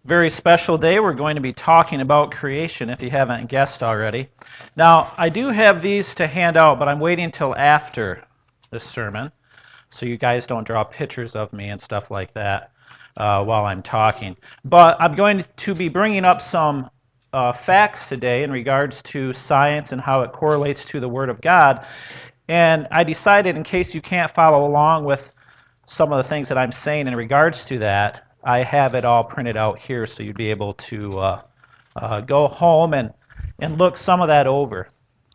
Very special day. We're going to be talking about creation, if you haven't guessed already. Now, I do have these to hand out, but I'm waiting until after the sermon, so you guys don't draw pictures of me and stuff like that while I'm talking. But I'm going to be bringing up some facts today in regards to science and how it correlates to the Word of God. And I decided, in case you can't follow along with some of the things that I'm saying in regards to that, I have it all printed out here so you'd be able to go home and look some of that over.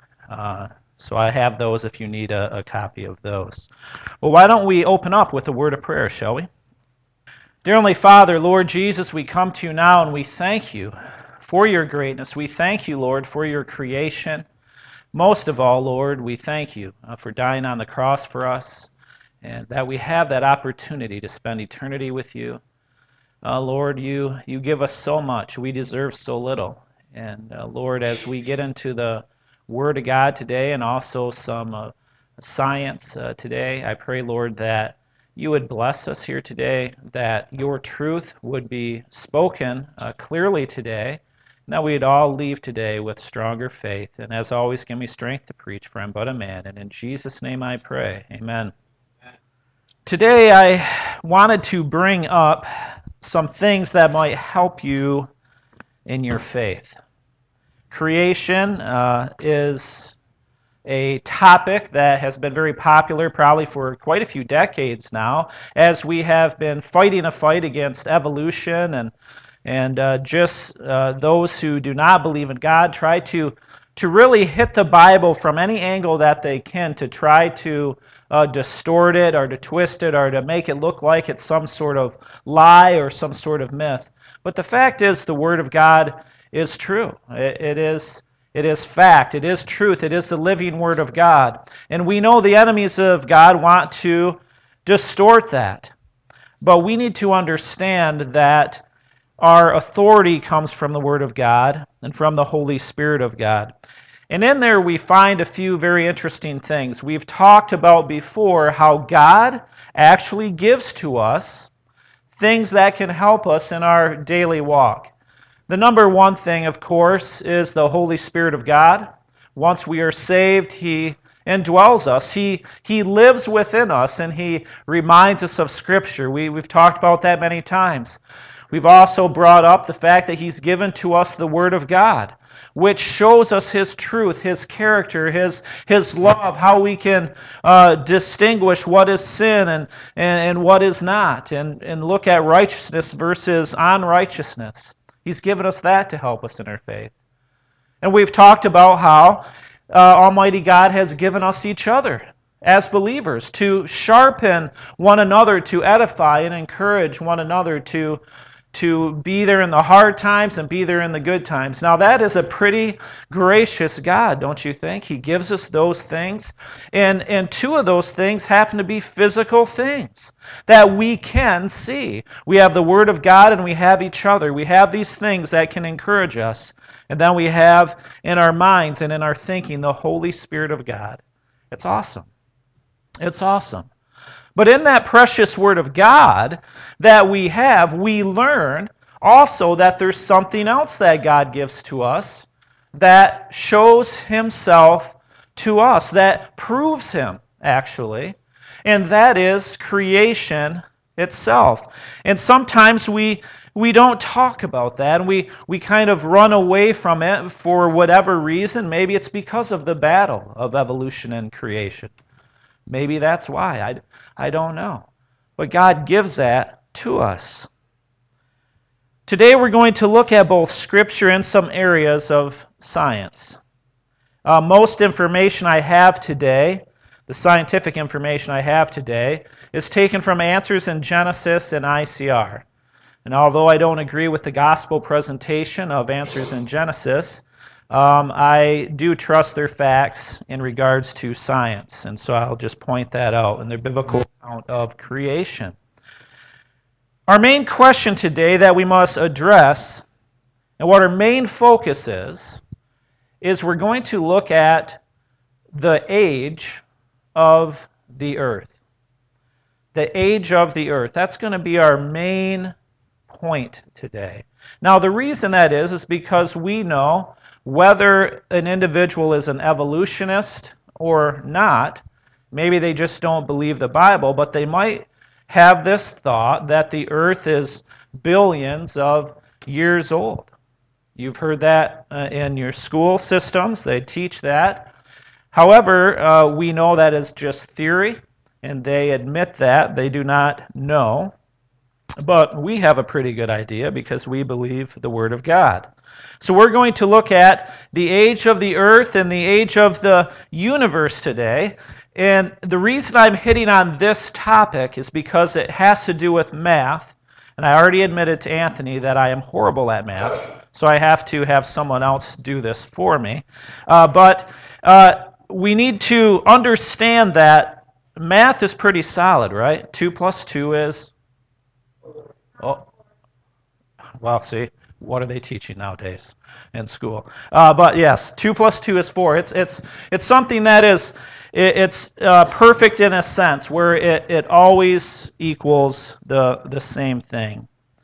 So I have those if you need a copy of those. Well, why don't we open up with a word of prayer, shall we? Dear Heavenly Father, Lord Jesus, we come to you now and we thank you for your greatness. We thank you, Lord, for your creation. Most of all, Lord, we thank you for dying on the cross for us and that we have that opportunity to spend eternity with you. Lord, you give us so much. We deserve so little. And Lord, as we get into the Word of God today and also some science today, I pray, Lord, that you would bless us here today, that your truth would be spoken clearly today, and that we'd all leave today with stronger faith. And as always, give me strength to preach, for I'm but a man. And in Jesus' name I pray. Amen. Today I wanted to bring up some things that might help you in your faith. Creation is a topic that has been very popular probably for quite a few decades now, as we have been fighting a fight against evolution and just those who do not believe in God try to really hit the Bible from any angle that they can to try to distort it or to twist it or to make it look like it's some sort of lie or some sort of myth. But the fact is, the Word of God is true. It is fact. It is truth. It is the living Word of God. And we know the enemies of God want to distort that. But we need to understand that our authority comes from the Word of God and from the Holy Spirit of God. And in there we find a few very interesting things. We've talked about before how God actually gives to us things that can help us in our daily walk. The number one thing, of course, is the Holy Spirit of God. Once we are saved, He indwells us. He lives within us, and He reminds us of Scripture. We've talked about that many times. We've also brought up the fact that He's given to us the Word of God, which shows us His truth, His character, His love, how we can distinguish what is sin and what is not, and look at righteousness versus unrighteousness. He's given us that to help us in our faith. And we've talked about how Almighty God has given us each other as believers to sharpen one another, to edify and encourage one another, to be there in the hard times and be there in the good times. Now that is a pretty gracious God, don't you think? He gives us those things. And two of those things happen to be physical things that we can see. We have the Word of God and we have each other. We have these things that can encourage us. And then we have in our minds and in our thinking the Holy Spirit of God. It's awesome. It's awesome. But in that precious Word of God that we have, we learn also that there's something else that God gives to us that shows Himself to us, that proves Him, actually, and that is creation itself. And sometimes we don't talk about that, and we kind of run away from it for whatever reason. Maybe it's because of the battle of evolution and creation. Maybe that's why. I don't know. But God gives that to us. Today we're going to look at both Scripture and some areas of science. Most information I have today, the scientific information I have today, is taken from Answers in Genesis and ICR. And although I don't agree with the gospel presentation of Answers in Genesis, I do trust their facts in regards to science, and so I'll just point that out in their biblical account of creation. Our main question today that we must address, and what our main focus is we're going to look at the age of the earth. The age of the earth. That's going to be our main point today. Now, the reason that is because we know whether an individual is an evolutionist or not. Maybe they just don't believe the Bible, but they might have this thought that the earth is billions of years old. You've heard that in your school systems. They teach that. However, we know that is just theory, and they admit that. They do not know. But we have a pretty good idea because we believe the Word of God. So we're going to look at the age of the earth and the age of the universe today. And the reason I'm hitting on this topic is because it has to do with math. And I already admitted to Anthony that I am horrible at math, so I have to have someone else do this for me. But we need to understand that math is pretty solid, right? 2 plus 2 is... Oh, well, see, what are they teaching nowadays in school? But yes, 2 plus 2 is 4. It's something that is perfect in a sense, where it always equals the same thing.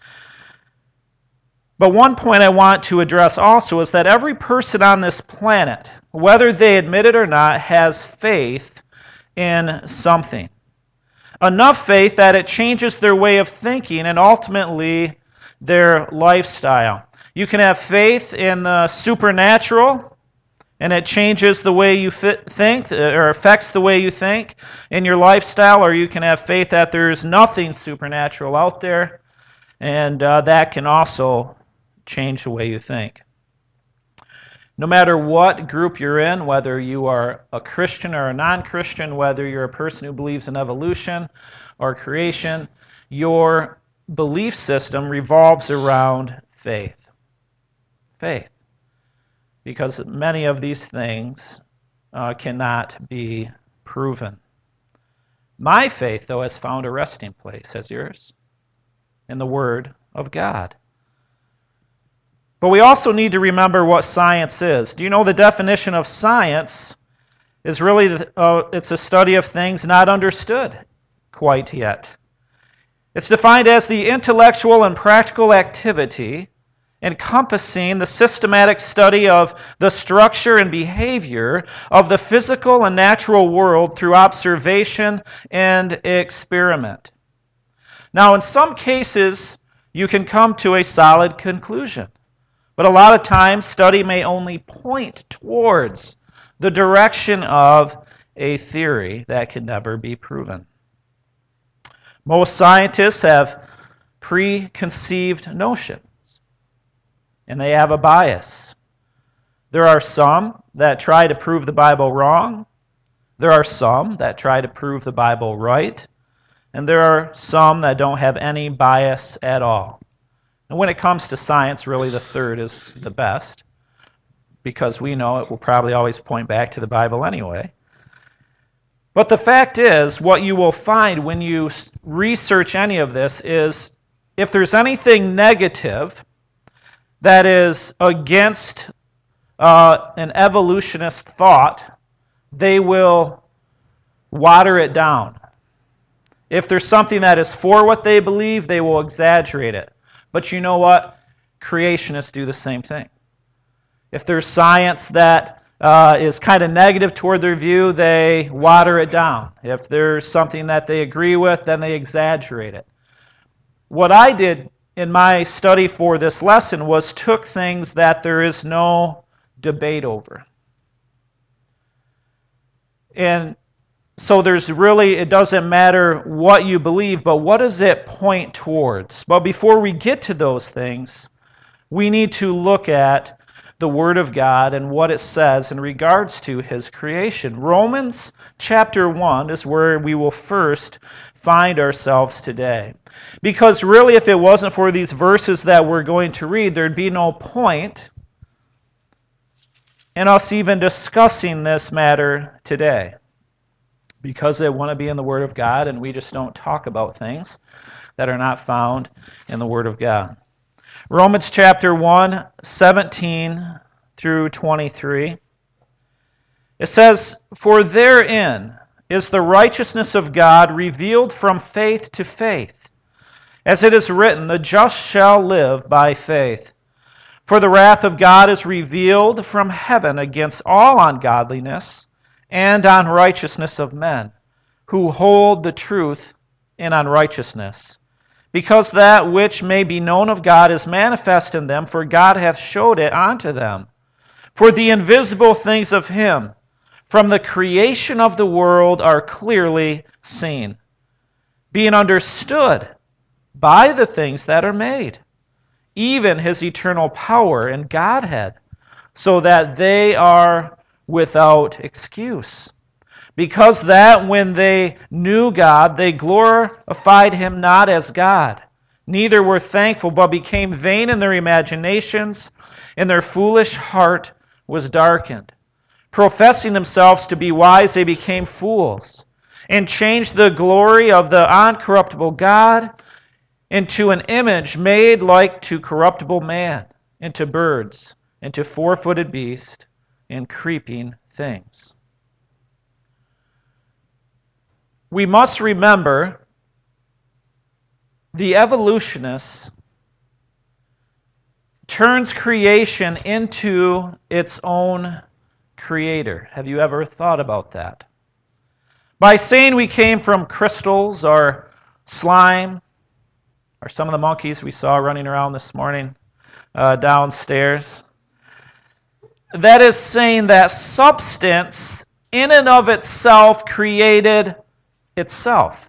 But one point I want to address also is that every person on this planet, whether they admit it or not, has faith in something. Enough faith that it changes their way of thinking and ultimately their lifestyle. You can have faith in the supernatural, and it changes the way you think, or affects the way you think in your lifestyle, or you can have faith that there's nothing supernatural out there, and that can also change the way you think. No matter what group you're in, whether you are a Christian or a non-Christian, whether you're a person who believes in evolution or creation, your belief system revolves around faith. Faith. Because many of these things cannot be proven. My faith, though, has found a resting place, has yours, in the Word of God. But we also need to remember what science is. Do you know the definition of science is really, it's a study of things not understood quite yet. It's defined as the intellectual and practical activity encompassing the systematic study of the structure and behavior of the physical and natural world through observation and experiment. Now, in some cases, you can come to a solid conclusion. But a lot of times, study may only point towards the direction of a theory that can never be proven. Most scientists have preconceived notions, and they have a bias. There are some that try to prove the Bible wrong. There are some that try to prove the Bible right. And there are some that don't have any bias at all. And when it comes to science, really the third is the best, because we know it will probably always point back to the Bible anyway. But the fact is, what you will find when you research any of this is, if there's anything negative that is against an evolutionist thought, they will water it down. If there's something that is for what they believe, they will exaggerate it. But you know what? Creationists do the same thing. If there's science that is kind of negative toward their view, they water it down. If there's something that they agree with, then they exaggerate it. What I did in my study for this lesson was took things that there is no debate over. And so it doesn't matter what you believe, but what does it point towards? But before we get to those things, we need to look at the Word of God and what it says in regards to His creation. Romans chapter 1 is where we will first find ourselves today. Because really, if it wasn't for these verses that we're going to read, there'd be no point in us even discussing this matter today. Because they want to be in the Word of God, and we just don't talk about things that are not found in the Word of God. Romans chapter 1, 17 through 23. It says, "For therein is the righteousness of God revealed from faith to faith. As it is written, the just shall live by faith. For the wrath of God is revealed from heaven against all ungodliness and unrighteousness of men, who hold the truth in unrighteousness. Because that which may be known of God is manifest in them, for God hath showed it unto them. For the invisible things of him from the creation of the world are clearly seen, being understood by the things that are made, even his eternal power and Godhead, so that they are without excuse. Because that when they knew God, they glorified him not as God, neither were thankful, but became vain in their imaginations, and their foolish heart was darkened. Professing themselves to be wise, they became fools, and changed the glory of the uncorruptible God into an image made like to corruptible man, and to birds, and to four-footed beasts, and creeping things. We must remember the evolutionist turns creation into its own creator. Have you ever thought about that? By saying we came from crystals or slime, or some of the monkeys we saw running around this morning downstairs, that is saying that substance in and of itself created itself.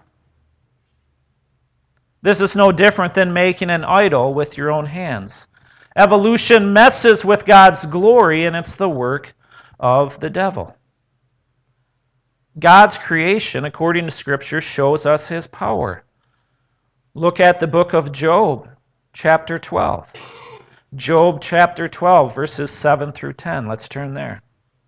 This is no different than making an idol with your own hands. Evolution messes with God's glory, and it's the work of the devil. God's creation, according to Scripture, shows us his power. Look at the book of Job, chapter 12. Job chapter 12, verses 7 through 10. Let's turn there.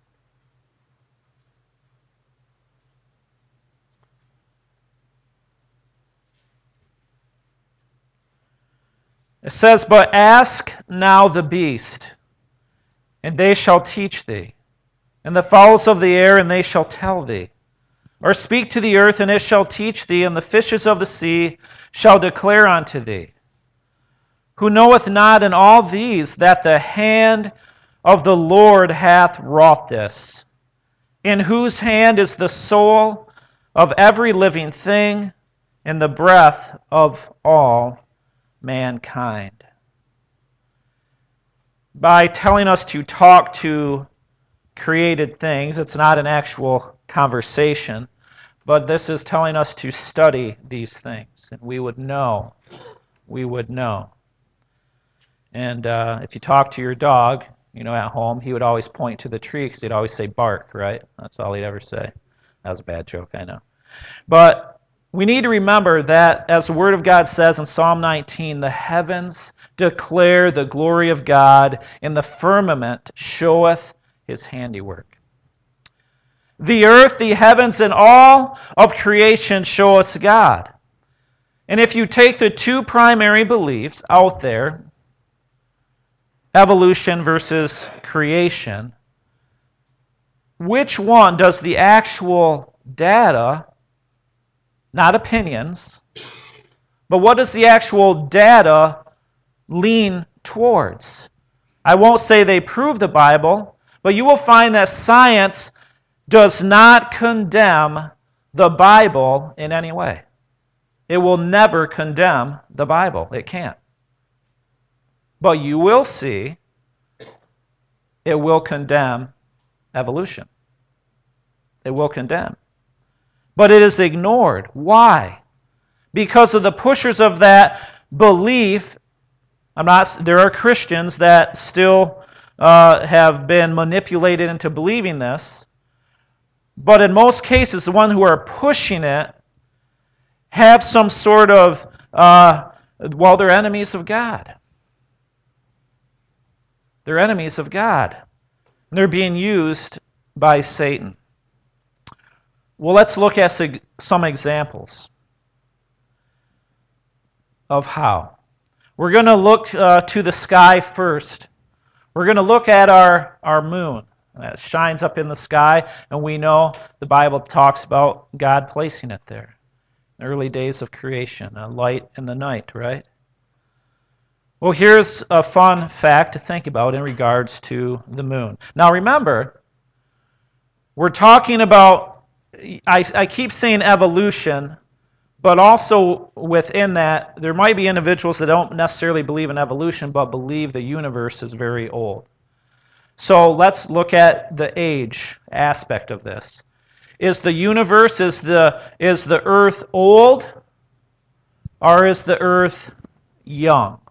It says, "But ask now the beast, and they shall teach thee, and the fowls of the air, and they shall tell thee. Or speak to the earth, and it shall teach thee, and the fishes of the sea shall declare unto thee. Who knoweth not in all these that the hand of the Lord hath wrought this, in whose hand is the soul of every living thing, and the breath of all mankind." By telling us to talk to created things, it's not an actual conversation, but this is telling us to study these things, and we would know. We would know. And if you talk to your dog, at home, he would always point to the tree because he'd always say bark, right? That's all he'd ever say. That was a bad joke, I know. But we need to remember that, as the Word of God says in Psalm 19, the heavens declare the glory of God, and the firmament showeth his handiwork. The earth, the heavens, and all of creation show us God. And if you take the two primary beliefs out there, evolution versus creation, which one does the actual data, not opinions, but what does the actual data lean towards? I won't say they prove the Bible, but you will find that science does not condemn the Bible in any way. It will never condemn the Bible. It can't. But you will see it will condemn evolution. It will condemn. But it is ignored. Why? Because of the pushers of that belief. There are Christians that still have been manipulated into believing this. But in most cases, the ones who are pushing it have some sort of, they're enemies of God. They're enemies of God. And they're being used by Satan. Well, let's look at some examples of how. We're going to look to the sky first. We're going to look at our moon. It shines up in the sky, and we know the Bible talks about God placing it there. early days of creation, a light in the night, right? Well, here's a fun fact to think about in regards to the moon. Now remember, we're talking about, I keep saying evolution, but also within that, there might be individuals that don't necessarily believe in evolution, but believe the universe is very old. So let's look at the age aspect of this. Is the universe, is the earth old, or is the earth young?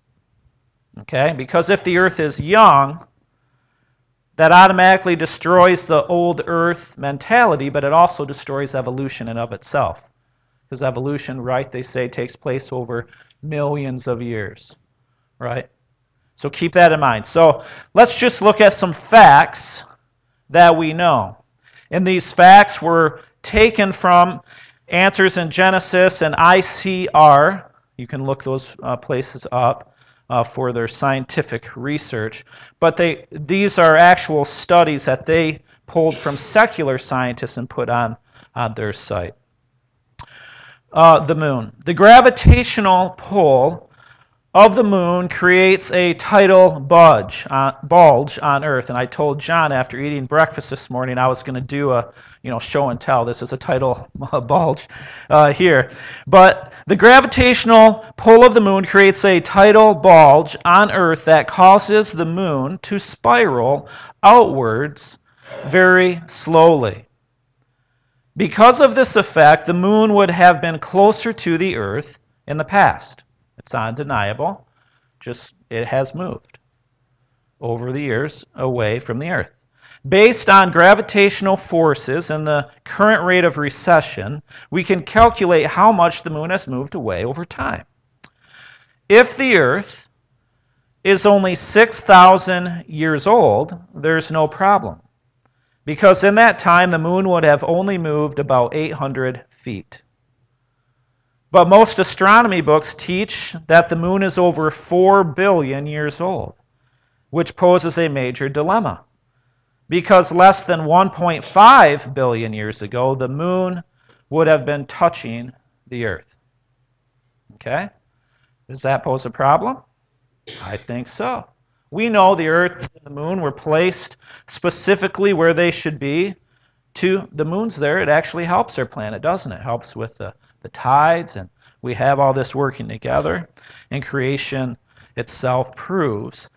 Okay, because if the earth is young, that automatically destroys the old earth mentality, but it also destroys evolution in of itself. Because evolution, right, they say takes place over millions of years, right? So keep that in mind. So let's just look at some facts that we know. And these facts were taken from Answers in Genesis and ICR. You can look those places up for their scientific research. But these are actual studies that they pulled from secular scientists and put on their site. The moon. The gravitational pull of the moon creates a tidal bulge on Earth. And I told John after eating breakfast this morning I was going to do a show and tell. This is a tidal bulge here. But the gravitational pull of the moon creates a tidal bulge on Earth that causes the moon to spiral outwards very slowly. Because of this effect, the moon would have been closer to the Earth in the past. It's undeniable. Just it has moved over the years away from the Earth. Based on gravitational forces and the current rate of recession, we can calculate how much the moon has moved away over time. If the Earth is only 6,000 years old, there's no problem. Because in that time, the moon would have only moved about 800 feet. But most astronomy books teach that the moon is over 4 billion years old, which poses a major dilemma. Because less than 1.5 billion years ago, the moon would have been touching the Earth. Okay? Does that pose a problem? I think so. We know the Earth and the moon were placed specifically where they should be. The moon's there. It actually helps our planet, doesn't it? It helps with the tides, and we have all this working together. And creation itself proves,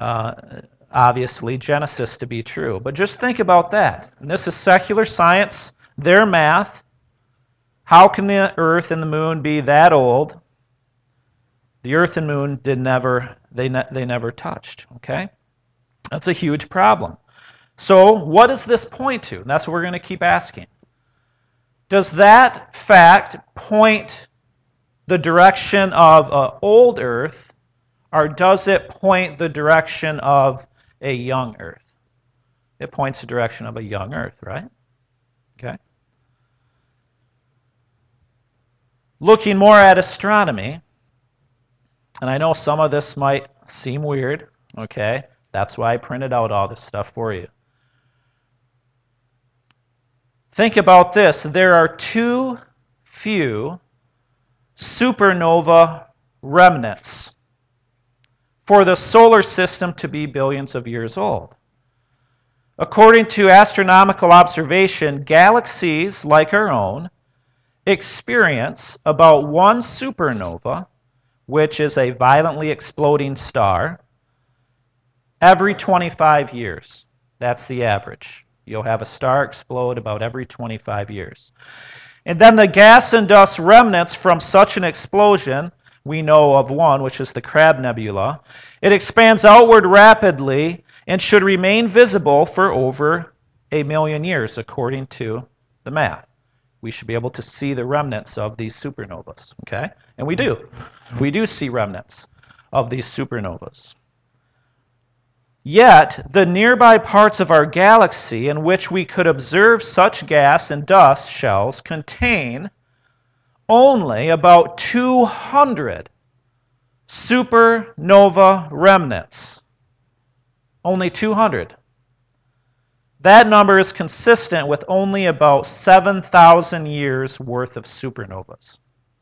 obviously, Genesis to be true. But just think about that. And this is secular science, their math. How can the Earth and the moon be that old? The Earth and moon they never touched. Okay, that's a huge problem. So what does this point to? And that's what we're going to keep asking. Does that fact point the direction of an old Earth, or does it point the direction of a young Earth? It points the direction of a young Earth, right? Okay. Looking more at astronomy, and I know some of this might seem weird, okay? That's why I printed out all this stuff for you. Think about this. There are too few supernova remnants for the solar system to be billions of years old. According to astronomical observation, galaxies like our own experience about one supernova, which is a violently exploding star, every 25 years. That's the average. You'll have a star explode about every 25 years. And then the gas and dust remnants from such an explosion, we know of one, which is the Crab Nebula. It expands outward rapidly and should remain visible for over 1 million years, according to the math. We should be able to see the remnants of these supernovas, okay? And we do. We do see remnants of these supernovas. Yet, the nearby parts of our galaxy in which we could observe such gas and dust shells contain only about 200 supernova remnants. Only 200. That number is consistent with only about 7,000 years worth of supernovas.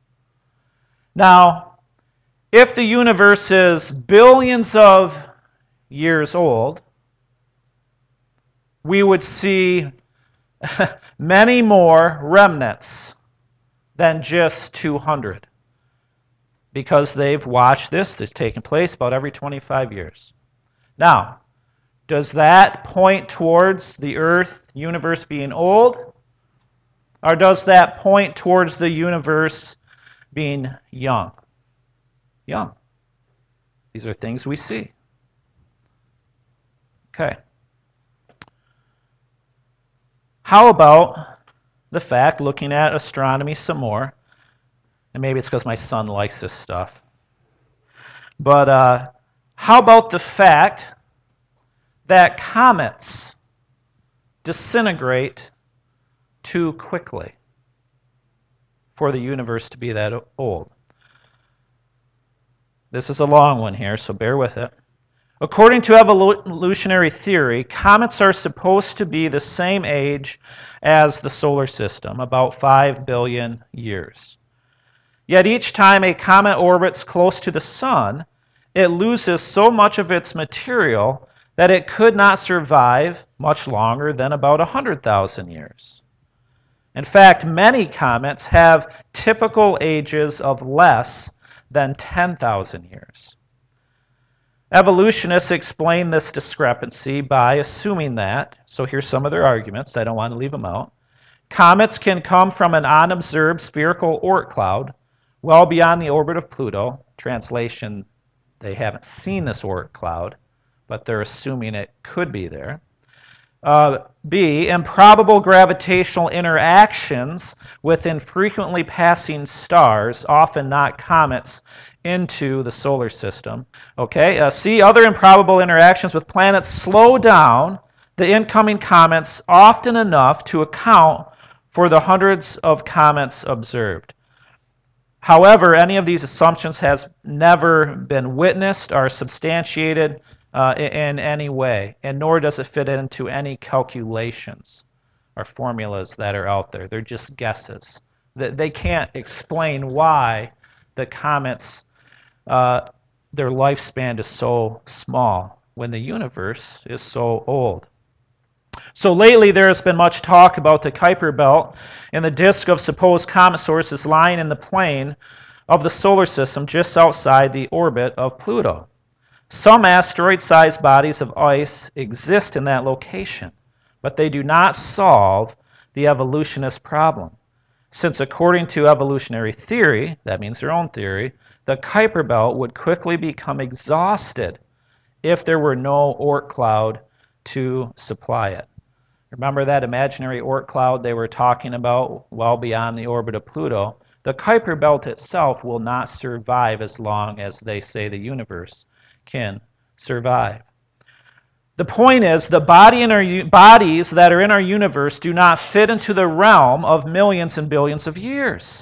Now, if the universe is billions of years old, we would see many more remnants than just 200, because they've watched this. It's taken place about every 25 years. Now, does that point towards the Earth universe being old? Or does that point towards the universe being young? Young. These are things we see. Okay. How about the fact, looking at astronomy some more, and maybe it's because my son likes this stuff, but how about the fact that comets disintegrate too quickly for the universe to be that old? This is a long one here, so bear with it. According to evolutionary theory, comets are supposed to be the same age as the solar system, about 5 billion years. Yet each time a comet orbits close to the sun, it loses so much of its material that it could not survive much longer than about 100,000 years. In fact, many comets have typical ages of less than 10,000 years. Evolutionists explain this discrepancy by assuming that, so here's some of their arguments, I don't want to leave them out. Comets can come from an unobserved spherical Oort cloud well beyond the orbit of Pluto. Translation, they haven't seen this Oort cloud, but they're assuming it could be there. B, improbable gravitational interactions with infrequently passing stars, often not comets, into the solar system. Okay. C, other improbable interactions with planets slow down the incoming comets often enough to account for the hundreds of comets observed. However, any of these assumptions has never been witnessed or substantiated in any way, and nor does it fit into any calculations or formulas that are out there. They're just guesses. They can't explain why the comets, their lifespan is so small when the universe is so old. So lately there has been much talk about the Kuiper Belt and the disk of supposed comet sources lying in the plane of the solar system just outside the orbit of Pluto. Some asteroid-sized bodies of ice exist in that location, but they do not solve the evolutionist problem. Since according to evolutionary theory, that means their own theory, the Kuiper Belt would quickly become exhausted if there were no Oort cloud to supply it. Remember that imaginary Oort cloud they were talking about well beyond the orbit of Pluto? The Kuiper Belt itself will not survive as long as they say the universe can survive. The point is, the bodies that are in our universe do not fit into the realm of millions and billions of years.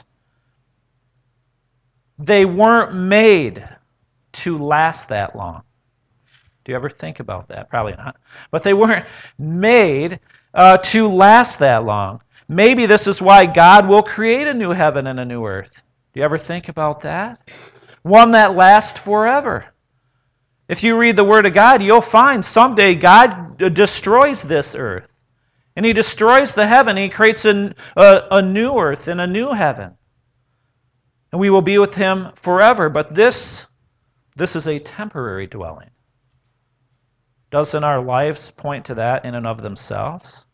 They weren't made to last that long. Do you ever think about that? Probably not. But they weren't made to last that long. Maybe this is why God will create a new heaven and a new earth. Do you ever think about that? One that lasts forever. If you read the Word of God, you'll find someday God destroys this earth. And He destroys the heaven. He creates a new earth and a new heaven. And we will be with Him forever. But this is a temporary dwelling. Doesn't our lives point to that in and of themselves?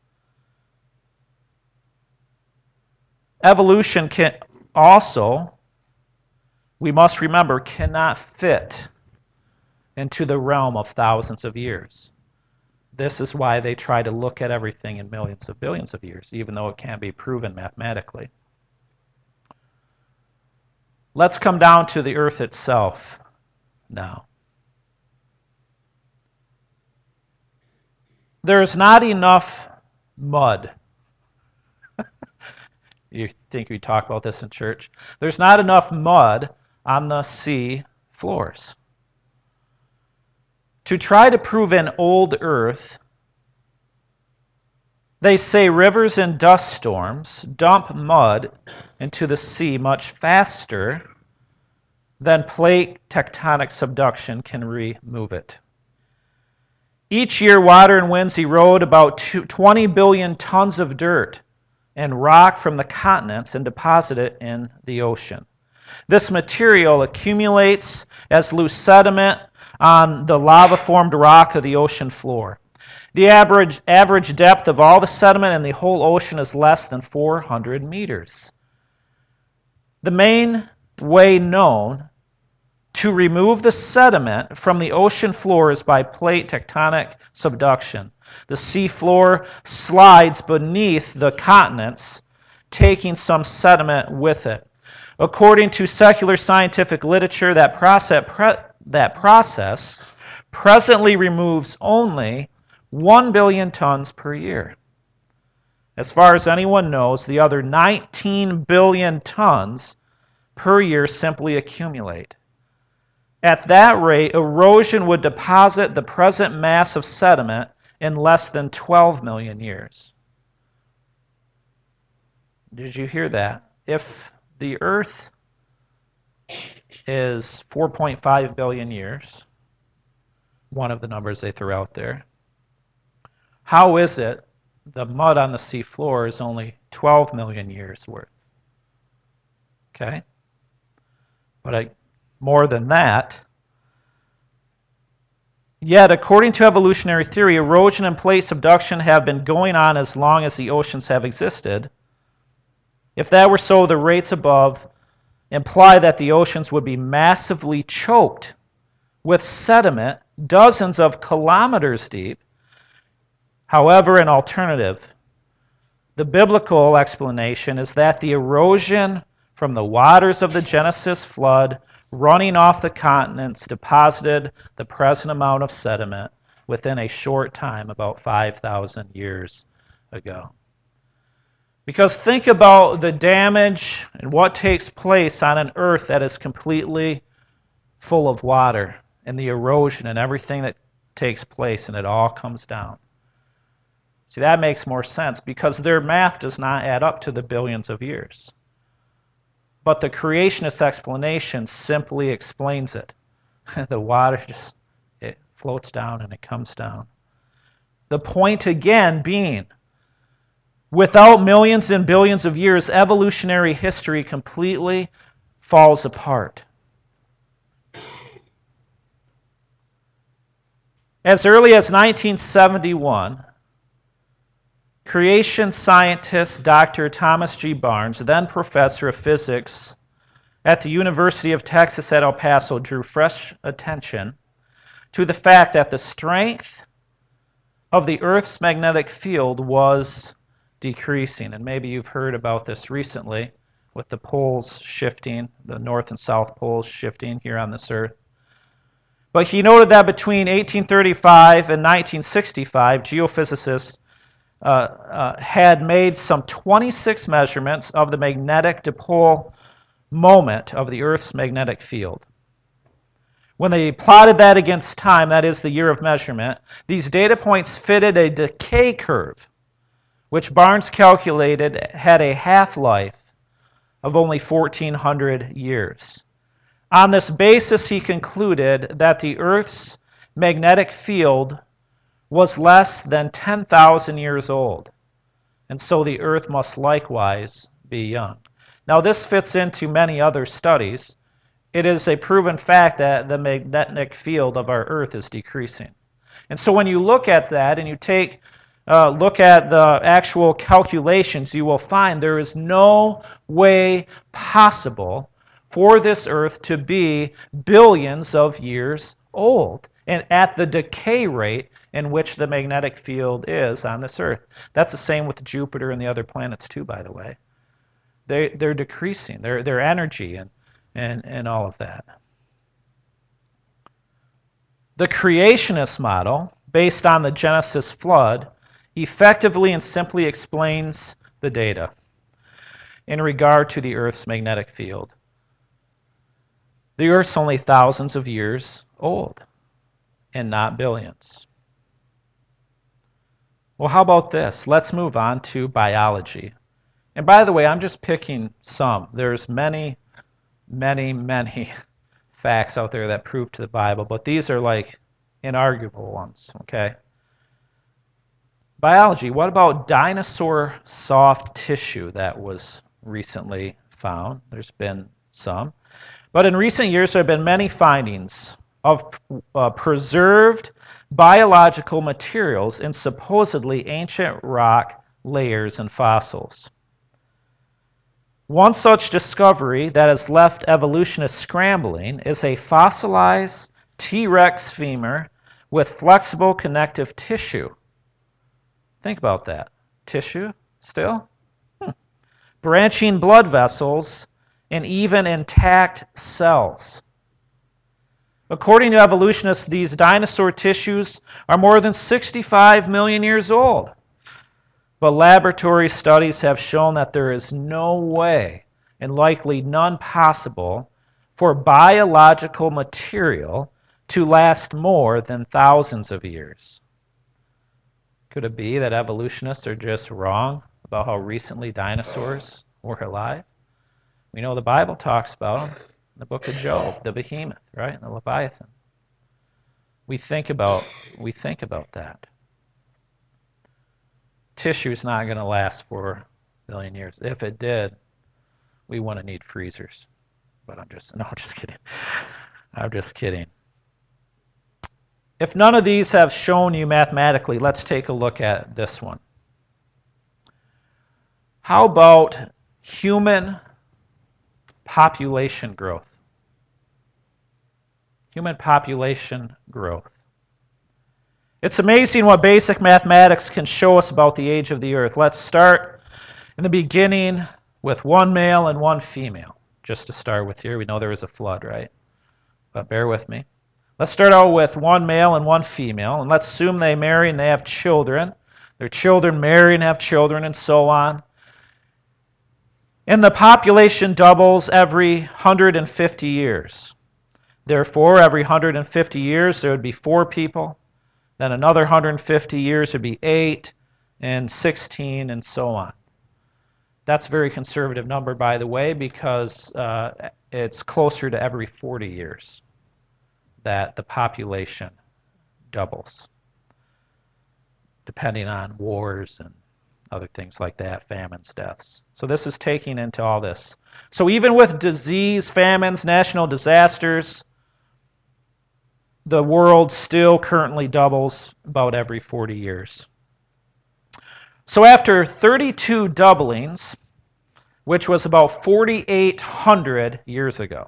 Evolution can also, we must remember, cannot fit into the realm of thousands of years. This is why they try to look at everything in millions of billions of years, even though it can't be proven mathematically. Let's come down to the earth itself now. There is not enough mud. You think we talk about this in church? There's not enough mud on the sea floors. To try to prove an old earth They say rivers and dust storms dump mud into the sea much faster than plate tectonic subduction can remove it. Each year, water and winds erode about 20 billion tons of dirt and rock from the continents and deposit it in the ocean. This material accumulates as loose sediment on the lava-formed rock of the ocean floor. The average depth of all the sediment in the whole ocean is less than 400 meters. The main way known to remove the sediment from the ocean floor is by plate tectonic subduction. The sea floor slides beneath the continents, taking some sediment with it. According to secular scientific literature, that process presently removes only 1 billion tons per year. As far as anyone knows, the other 19 billion tons per year simply accumulate. At that rate, erosion would deposit the present mass of sediment in less than 12 million years. Did you hear that? If the Earth is 4.5 billion years, one of the numbers they threw out there, how is it the mud on the sea floor is only 12 million years worth? Okay? But more than that, yet according to evolutionary theory, erosion and plate subduction have been going on as long as the oceans have existed. If that were so, the rates above imply that the oceans would be massively choked with sediment dozens of kilometers deep. However, an alternative, the biblical explanation is that the erosion from the waters of the Genesis flood running off the continents deposited the present amount of sediment within a short time, about 5,000 years ago. Because think about the damage and what takes place on an earth that is completely full of water and the erosion and everything that takes place, and it all comes down. See, that makes more sense because their math does not add up to the billions of years. But the creationist explanation simply explains it. The water it floats down and it comes down. The point again being, without millions and billions of years, evolutionary history completely falls apart. As early as 1971, creation scientist Dr. Thomas G. Barnes, then professor of physics at the University of Texas at El Paso, drew fresh attention to the fact that the strength of the Earth's magnetic field was decreasing. And maybe you've heard about this recently with the poles shifting, the north and south poles shifting here on this Earth. But he noted that between 1835 and 1965, geophysicists had made some 26 measurements of the magnetic dipole moment of the Earth's magnetic field. When they plotted that against time, that is the year of measurement, these data points fitted a decay curve, which Barnes calculated had a half-life of only 1,400 years. On this basis, he concluded that the Earth's magnetic field was less than 10,000 years old, and so the Earth must likewise be young. Now, this fits into many other studies. It is a proven fact that the magnetic field of our Earth is decreasing. And so when you look at that and you take look at the actual calculations, you will find there is no way possible for this Earth to be billions of years old and at the decay rate in which the magnetic field is on this Earth. That's the same with Jupiter and the other planets too, by the way. They're decreasing, their energy and all of that. The creationist model, based on the Genesis flood, effectively and simply explains the data in regard to the Earth's magnetic field. The Earth's only thousands of years old and not billions. Well, how about this? Let's move on to biology. And by the way, I'm just picking some. There's many, many facts out there that prove to the Bible, but these are like inarguable ones, okay? Biology, what about dinosaur soft tissue that was recently found? There's been some. But in recent years, there have been many findings of preserved biological materials in supposedly ancient rock layers and fossils. One such discovery that has left evolutionists scrambling is a fossilized T-Rex femur with flexible connective tissue. Think about that. Tissue still? Branching blood vessels and even intact cells. According to evolutionists, these dinosaur tissues are more than 65 million years old. But laboratory studies have shown that there is no way, and likely none possible, for biological material to last more than thousands of years. Could it be that evolutionists are just wrong about how recently dinosaurs were alive? We know the Bible talks about them. The book of Job, the behemoth, right? The Leviathan. We think about that. Tissue's not going to last for a billion years. If it did, we wouldn't need freezers. But I'm just kidding. I'm just kidding. If none of these have shown you mathematically, let's take a look at this one. How about human population growth? Human population growth. It's amazing what basic mathematics can show us about the age of the earth. Let's start in the beginning with one male and one female. Just to start with here, we know there was a flood, right? But bear with me. Let's start out with one male and one female, and let's assume they marry and they have children. Their children marry and have children, and so on. And the population doubles every 150 years. Therefore, every 150 years, there would be 4 people. Then another 150 years would be 8, and 16, and so on. That's a very conservative number, by the way, because it's closer to every 40 years that the population doubles, depending on wars and other things like that, famines, deaths. So this is taking into all this. So even with disease, famines, national disasters, the world still currently doubles about every 40 years. So after 32 doublings, which was about 4,800 years ago,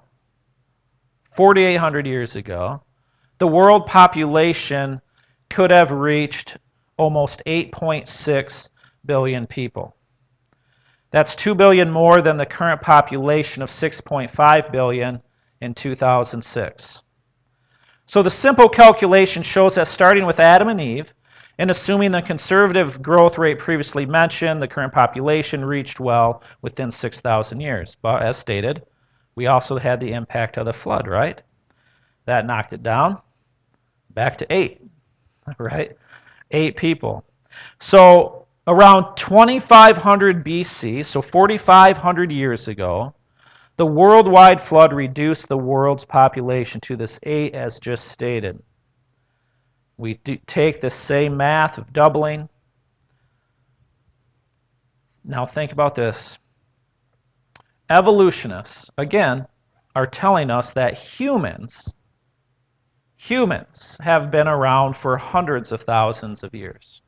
4,800 years ago, the world population could have reached almost 8.6 billion people. That's 2 billion more than the current population of 6.5 billion in 2006. So the simple calculation shows that starting with Adam and Eve, and assuming the conservative growth rate previously mentioned, the current population reached well within 6,000 years. But as stated, we also had the impact of the flood, right? That knocked it down back to 8, right? 8 people. So around 2500 BC, so 4,500 years ago, the worldwide flood reduced the world's population to this 8 as just stated. We take the same math of doubling. Now think about this. Evolutionists, again, are telling us that humans have been around for hundreds of thousands of years.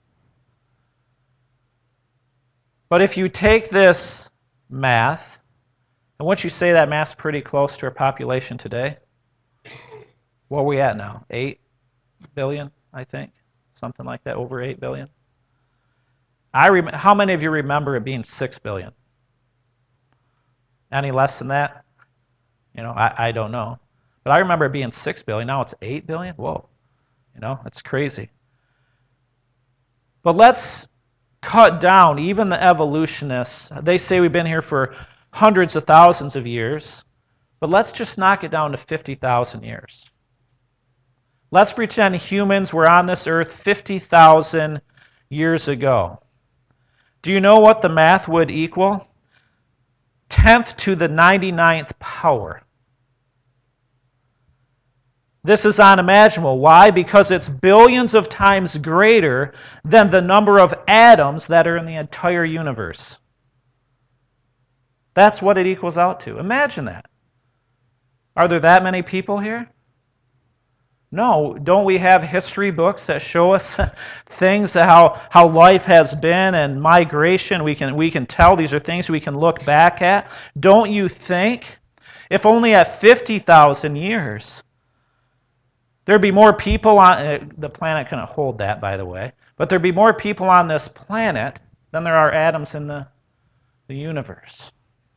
But if you take this math, and once you say that math's pretty close to our population today, what are we at now? 8 billion, I think? Something like that, over 8 billion? How many of you remember it being 6 billion? Any less than that? You know, I don't know. But I remember it being 6 billion. Now it's 8 billion? Whoa. You know, it's crazy. But let's cut down, even the evolutionists, they say we've been here for hundreds of thousands of years, but let's just knock it down to 50,000 years. Let's pretend humans were on this earth 50,000 years ago. Do you know what the math would equal? 10th to the 99th power. This is unimaginable. Why? Because it's billions of times greater than the number of atoms that are in the entire universe. That's what it equals out to. Imagine that. Are there that many people here? No. Don't we have history books that show us things, how life has been and migration? We can tell these are things we can look back at. Don't you think if only at 50,000 years there'd be more people on the planet couldn't hold that, by the way, but there'd be more people on this planet than there are atoms in the universe.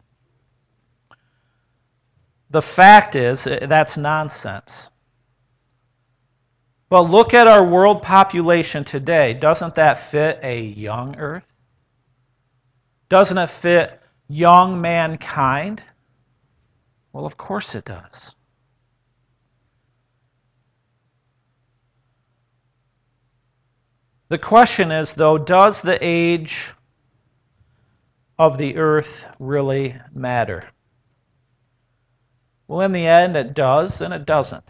The fact is, that's nonsense. But look at our world population today. Doesn't that fit a young Earth? Doesn't it fit young mankind? Well, of course it does. The question is, though, does the age of the Earth really matter? Well, in the end, it does and it doesn't.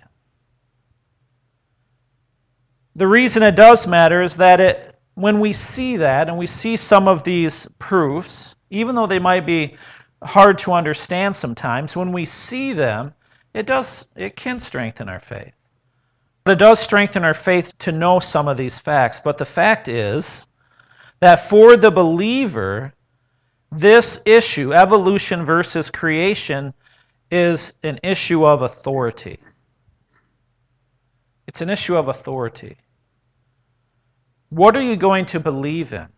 The reason it does matter is that when we see that and we see some of these proofs, even though they might be hard to understand sometimes, when we see them, it can strengthen our faith. But it does strengthen our faith to know some of these facts. But the fact is that for the believer, this issue, evolution versus creation, is an issue of authority. It's an issue of authority. What are you going to believe in?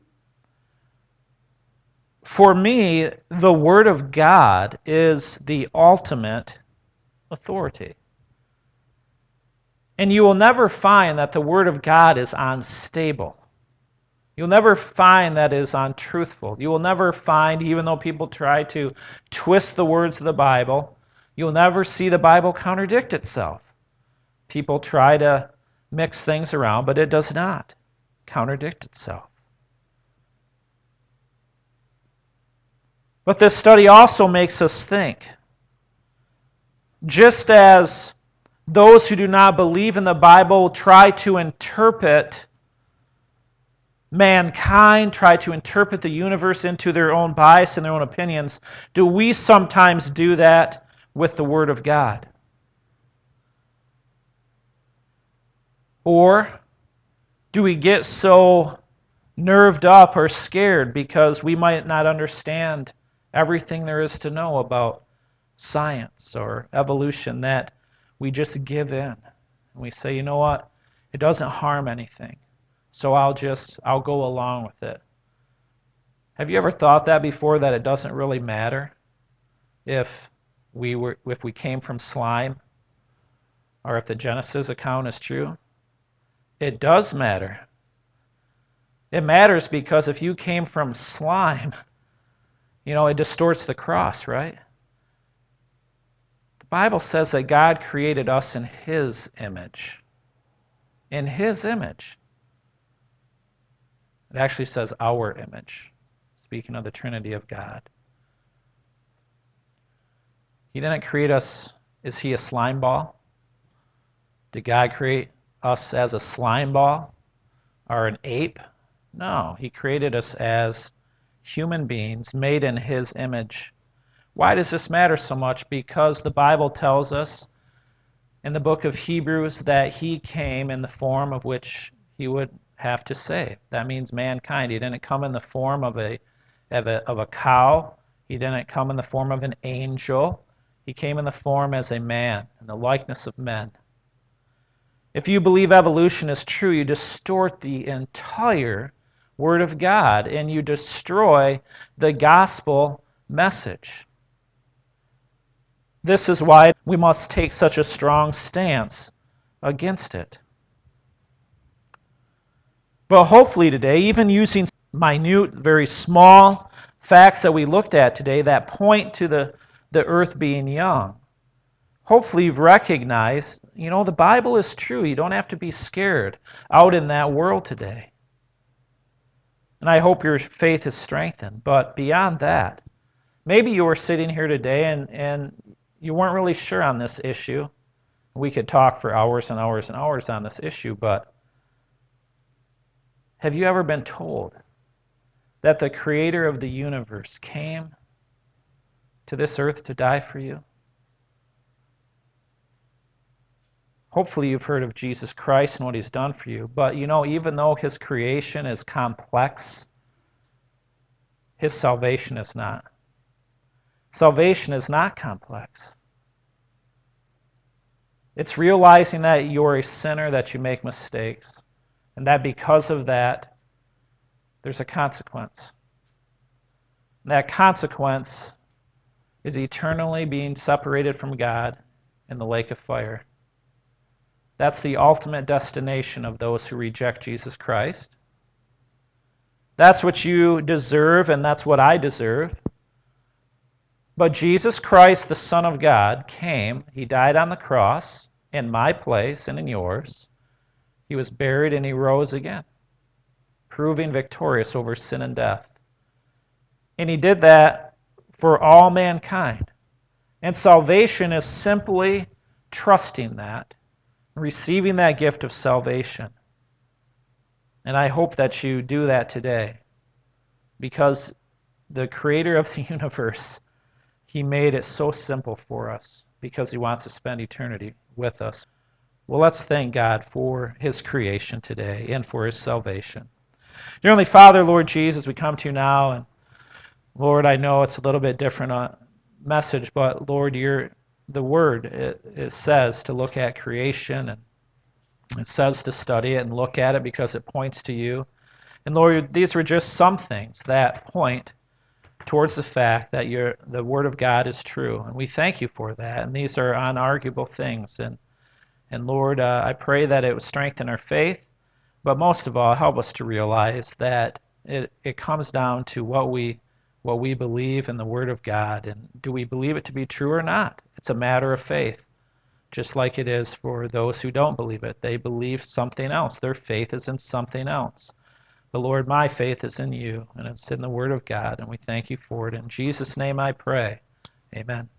For me, the Word of God is the ultimate authority. And you will never find that the Word of God is unstable. You'll never find that it is untruthful. You will never find, even though people try to twist the words of the Bible, you'll never see the Bible contradict itself. People try to mix things around, but it does not contradict itself. But this study also makes us think. Just as those who do not believe in the Bible try to interpret mankind, try to interpret the universe into their own bias and their own opinions, do we sometimes do that with the Word of God? Or do we get so nerved up or scared because we might not understand everything there is to know about science or evolution that we just give in? And we say, you know what, it doesn't harm anything, so I'll go along with it. Have you ever thought that before, that it doesn't really matter if we came from slime, or if the Genesis account is true? It does matter. It matters because if you came from slime, it distorts the cross, right? The Bible says that God created us in His image. In His image. It actually says our image, speaking of the Trinity of God. He didn't create us. Is He a slime ball? Did God create us as a slime ball or an ape? No, He created us as human beings made in His image. Why does this matter so much? Because the Bible tells us in the book of Hebrews that He came in the form of which He would have to save. That means mankind. He didn't come in the form of a cow. He didn't come in the form of an angel. He came in the form as a man, in the likeness of men. If you believe evolution is true, you distort the entire Word of God and you destroy the gospel message. This is why we must take such a strong stance against it. But hopefully today, even using minute, very small facts that we looked at today that point to the earth being young, hopefully you've recognized, the Bible is true. You don't have to be scared out in that world today. And I hope your faith is strengthened. But beyond that, maybe you were sitting here today and you weren't really sure on this issue. We could talk for hours and hours and hours on this issue, but have you ever been told that the creator of the universe came to this earth to die for you? Hopefully you've heard of Jesus Christ and what he's done for you, but you know, even though his creation is complex, his salvation is not. Salvation is not complex. It's realizing that you're a sinner, that you make mistakes, and that because of that, there's a consequence. And that consequence is eternally being separated from God in the lake of fire. That's the ultimate destination of those who reject Jesus Christ. That's what you deserve, and that's what I deserve. But Jesus Christ, the Son of God, came. He died on the cross in my place and in yours. He was buried and he rose again, proving victorious over sin and death. And he did that for all mankind. And salvation is simply trusting that, receiving that gift of salvation. And I hope that you do that today, because the creator of the universe, he made it so simple for us because he wants to spend eternity with us. Well, let's thank God for his creation today and for his salvation. Dear Heavenly Father, Lord Jesus, we come to you now, and Lord, I know it's a little bit different message, but Lord, the Word, it says to look at creation, and it says to study it and look at it because it points to you. And Lord, these were just some things that point towards the fact that the Word of God is true. And we thank you for that. And these are unarguable things. And Lord, I pray that it would strengthen our faith, but most of all, help us to realize that it comes down to what we believe in the Word of God. And do we believe it to be true or not? It's a matter of faith, just like it is for those who don't believe it. They believe something else. Their faith is in something else. But Lord, my faith is in you, and it's in the Word of God, and we thank you for it. In Jesus' name I pray. Amen.